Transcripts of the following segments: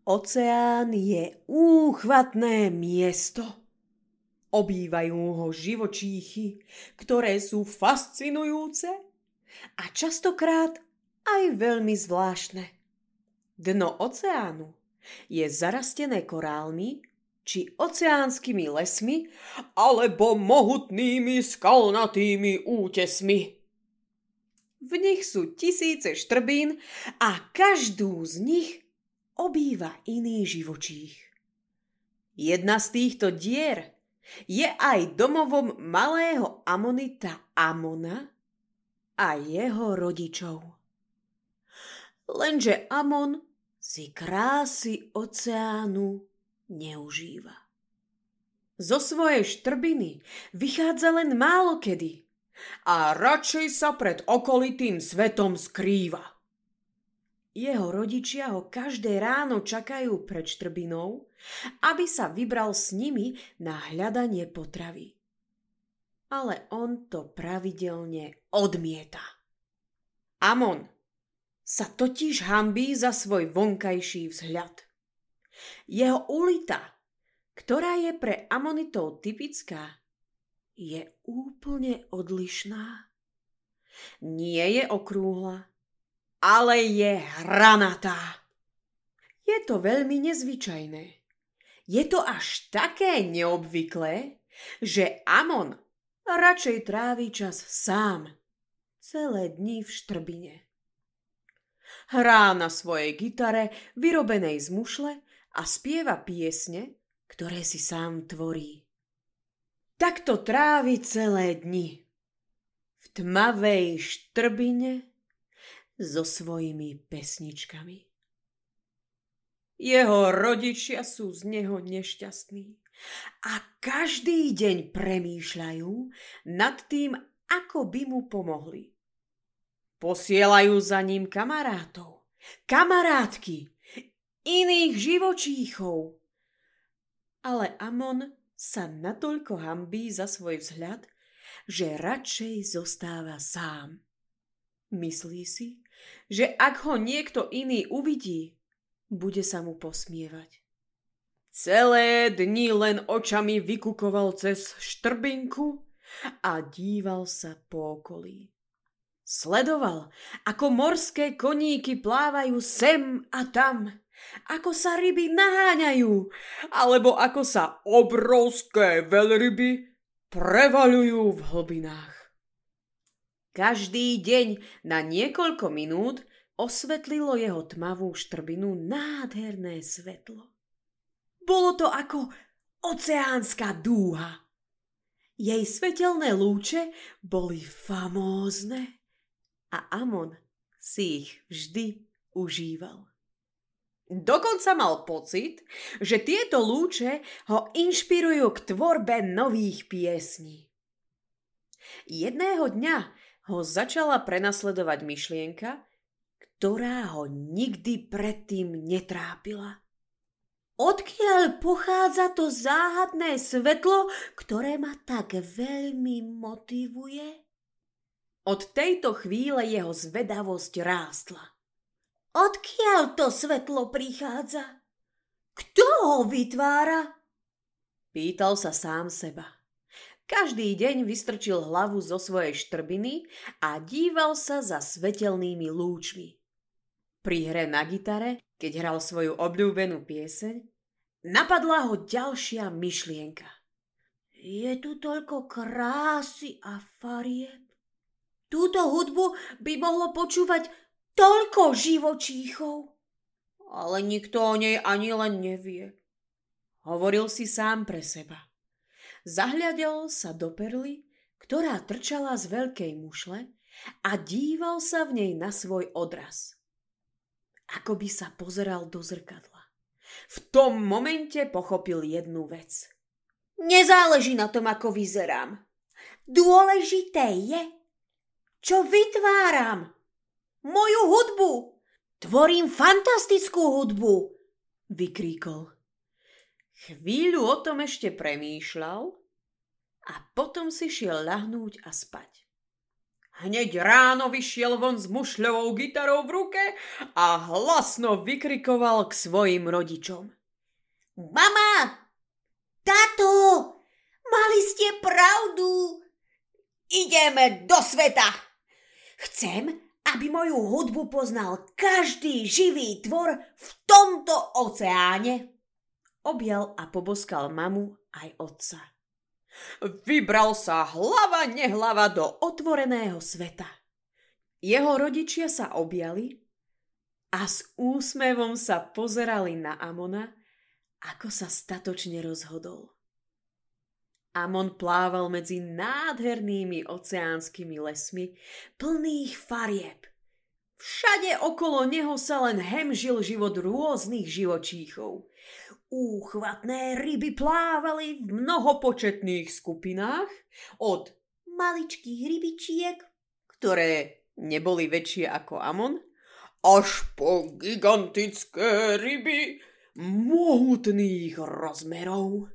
Oceán je úchvatné miesto. Obývajú ho živočíchy, ktoré sú fascinujúce a častokrát aj veľmi zvláštne. Dno oceánu je zarastené korálmi či oceánskymi lesmi alebo mohutnými skalnatými útesmi. V nich sú tisíce štrbín a každú z nich obýva iný živočích. Jedna z týchto dier je aj domovom malého amonita Amona a jeho rodičov. Lenže Amon si krásy oceánu neužíva. Zo svojej štrbiny vychádza len málokedy a radšej sa pred okolitým svetom skrýva. Jeho rodičia ho každé ráno čakajú pred štrbinou, aby sa vybral s nimi na hľadanie potravy. Ale on to pravidelne odmieta. Amon sa totiž hanbí za svoj vonkajší vzhľad. Jeho ulita, ktorá je pre Amonitov typická, je úplne odlišná. Nie je okrúhla, ale je hranatá. Je to veľmi nezvyčajné. Je to až také neobvyklé, že Amon radšej trávi čas sám, celé dni v štrbine. Hrá na svojej gitare vyrobenej z mušle a spieva piesne, ktoré si sám tvorí. Takto trávi celé dni v tmavej štrbine so svojimi pesničkami. Jeho rodičia sú z neho nešťastní a každý deň premýšľajú nad tým, ako by mu pomohli. Posielajú za ním kamarátov, kamarátky, iných živočíchov. Ale Amon sa natoľko hanbí za svoj vzhľad, že radšej zostáva sám. Myslí si, že ak ho niekto iný uvidí, bude sa mu posmievať. Celé dni len očami vykukoval cez štrbinku a díval sa po okolí. Sledoval, ako morské koníky plávajú sem a tam, ako sa ryby naháňajú, alebo ako sa obrovské veľryby prevaľujú v hlbinách. Každý deň na niekoľko minút osvetlilo jeho tmavú štrbinu nádherné svetlo. Bolo to ako oceánska dúha. Jej svetelné lúče boli famózne a Amon si ich vždy užíval. Dokonca mal pocit, že tieto lúče ho inšpirujú k tvorbe nových piesní. Jedného dňa ho začala prenasledovať myšlienka, ktorá ho nikdy predtým netrápila. Odkiaľ pochádza to záhadné svetlo, ktoré ma tak veľmi motivuje? Od tejto chvíle jeho zvedavosť rástla. Odkiaľ to svetlo prichádza? Kto ho vytvára? Pýtal sa sám seba. Každý deň vystrčil hlavu zo svojej štrbiny a díval sa za svetelnými lúčmi. Pri hre na gitare, keď hral svoju obľúbenú pieseň, napadla ho ďalšia myšlienka. Je tu toľko krásy a farieb. Túto hudbu by mohlo počúvať toľko živočíchov. Ale nikto o nej ani len nevie. Hovoril si sám pre seba. Zahľadel sa do perly, ktorá trčala z veľkej mušle a díval sa v nej na svoj odraz. Ako by sa pozeral do zrkadla. V tom momente pochopil jednu vec. Nezáleží na tom, ako vyzerám. Dôležité je, čo vytváram. Moju hudbu. Tvorím fantastickú hudbu, vykríkol. Chvíľu o tom ešte premýšľal a potom si šiel ľahnúť a spať. Hneď ráno vyšiel von s mušľovou gitarou v ruke a hlasno vykrikoval k svojim rodičom. Mama! Tato! Mali ste pravdu! Ideme do sveta! Chcem, aby moju hudbu poznal každý živý tvor v tomto oceáne. Objal a poboskal mamu aj otca. Vybral sa hlava nehlava do otvoreného sveta. Jeho rodičia sa objali a s úsmevom sa pozerali na Amona, ako sa statočne rozhodol. Amon plával medzi nádhernými oceánskymi lesmi, plných farieb. Všade okolo neho sa len hemžil život rôznych živočíchov. Úchvatné ryby plávali v mnohopočetných skupinách, od maličkých rybičiek, ktoré neboli väčšie ako Amon, až po gigantické ryby mohutných rozmerov.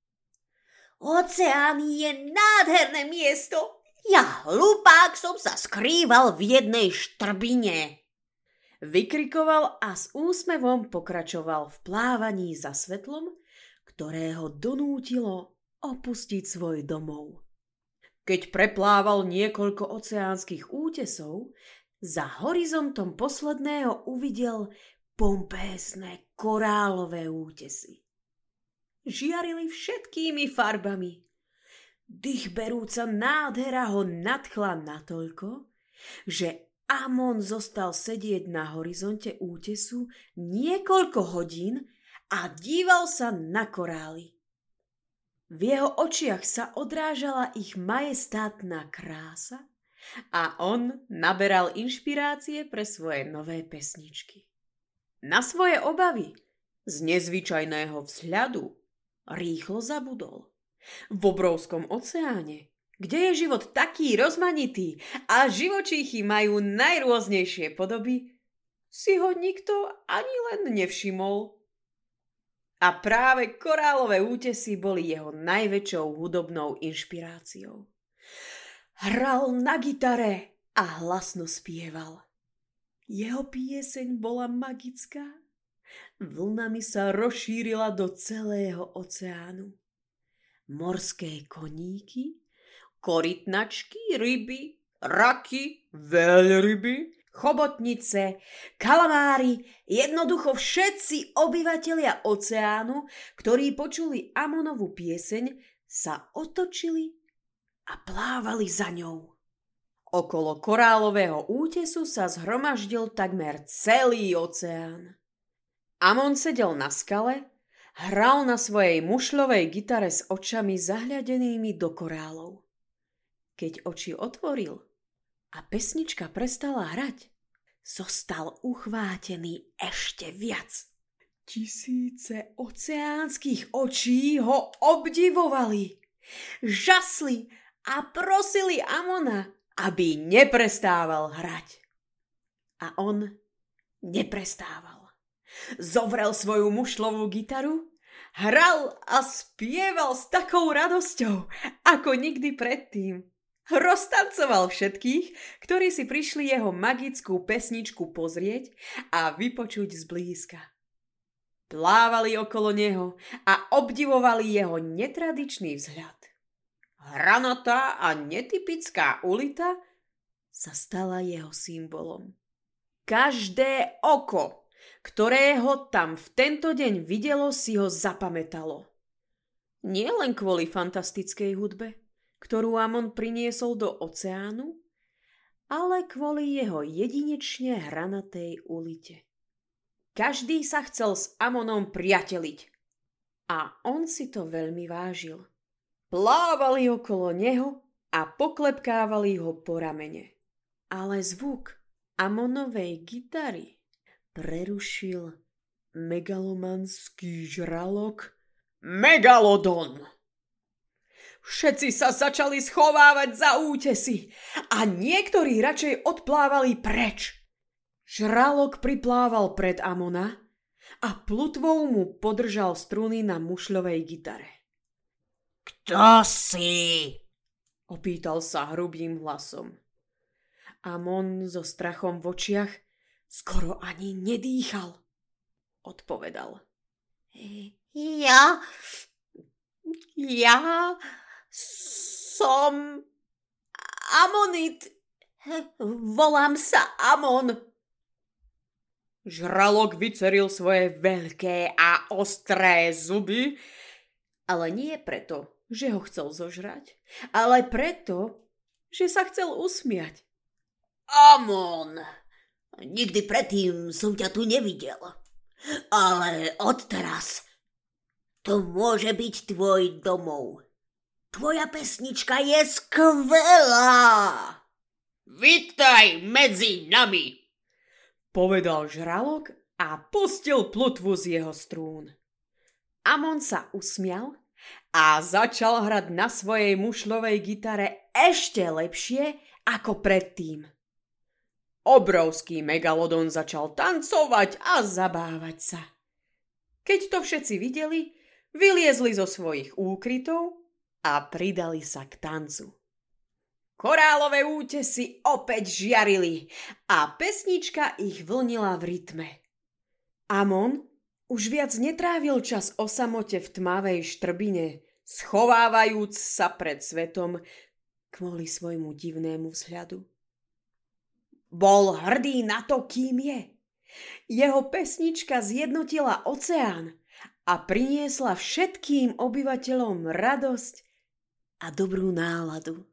Oceán je nádherné miesto. Ja, hlupák, som sa skrýval v jednej štrbine. Vykrikoval a s úsmevom pokračoval v plávaní za svetlom, ktoré ho donútilo opustiť svoj domov. Keď preplával niekoľko oceánskych útesov, za horizontom posledného uvidel pompézne korálové útesy. Žiarili všetkými farbami. Dýchberúca nádhera ho nadchla natoľko, že Amon zostal sedieť na horizonte útesu niekoľko hodín a díval sa na korály. V jeho očiach sa odrážala ich majestátna krása a on naberal inšpirácie pre svoje nové pesničky. Na svoje obavy z nezvyčajného vzhľadu rýchlo zabudol. V obrovskom oceáne, kde je život taký rozmanitý a živočíchy majú najrôznejšie podoby, si ho nikto ani len nevšimol. A práve korálové útesy boli jeho najväčšou hudobnou inšpiráciou. Hral na gitare a hlasno spieval. Jeho pieseň bola magická. Vlnami sa rozšírila do celého oceánu. Morské koníky, korytnačky, ryby, raky, veľryby, chobotnice, kalamári, jednoducho všetci obyvatelia oceánu, ktorí počuli Amonovú pieseň, sa otočili a plávali za ňou. Okolo korálového útesu sa zhromaždil takmer celý oceán. Amon sedel na skale, hral na svojej mušľovej gitare s očami zahľadenými do korálov. Keď oči otvoril a pesnička prestala hrať, zostal uchvátený ešte viac. Tisíce oceánskych očí ho obdivovali, žasli a prosili Amona, aby neprestával hrať. A on neprestával. Zovrel svoju mušľovú gitaru, hral a spieval s takou radosťou, ako nikdy predtým. Roztancoval všetkých, ktorí si prišli jeho magickú pesničku pozrieť a vypočuť zblízka. Plávali okolo neho a obdivovali jeho netradičný vzhľad. Hranatá a netypická ulita sa stala jeho symbolom. Každé oko, ktoré ho tam v tento deň videlo, si ho zapamätalo. Nie len kvôli fantastickej hudbe, ktorú Amon priniesol do oceánu, ale kvôli jeho jedinečne hranatej ulite. Každý sa chcel s Amonom priateliť a on si to veľmi vážil. Plávali okolo neho a poklepkávali ho po ramene. Ale zvuk Amonovej gitary prerušil megalomanský žralok Megalodon. Všetci sa začali schovávať za útesy a niektorí radšej odplávali preč. Žralok priplával pred Amona a plutvou mu podržal struny na mušľovej gitare. Kto si? Opýtal sa hrubým hlasom. Amon so strachom v očiach skoro ani nedýchal. Odpovedal. Ja som Amonit. Volám sa Amon. Žralok vyceril svoje veľké a ostré zuby, ale nie preto, že ho chcel zožrať, ale preto, že sa chcel usmiať. Amon, nikdy predtým som ťa tu nevidel, ale odteraz to môže byť tvoj domov. Tvoja pesnička je skvelá. Vitaj medzi nami, povedal žralok a pustil plutvu z jeho strún. Amon sa usmial a začal hrať na svojej mušľovej gitare ešte lepšie ako predtým. Obrovský megalodon začal tancovať a zabávať sa. Keď to všetci videli, vyliezli zo svojich úkrytov a pridali sa k tancu. Korálové útesy opäť žiarili a pesnička ich vlnila v rytme. Amon už viac netrávil čas o samote v tmavej štrbine, schovávajúc sa pred svetom kvôli svojmu divnému vzhľadu. Bol hrdý na to, kým je. Jeho pesnička zjednotila oceán a priniesla všetkým obyvateľom radosť a dobrú náladu.